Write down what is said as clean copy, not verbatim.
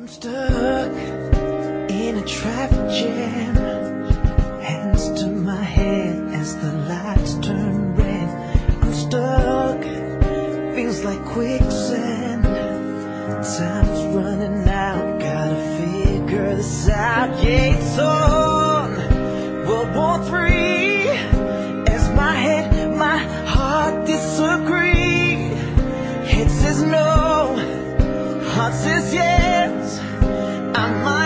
I'm stuck in a traffic jam, hands to my head as the lights turn red. I'm stuck, feels like quicksand. Time's running out, gotta figure this out. Yeah, it's on World War III as my head, my heart disagree. Head says no, heart says yes. I might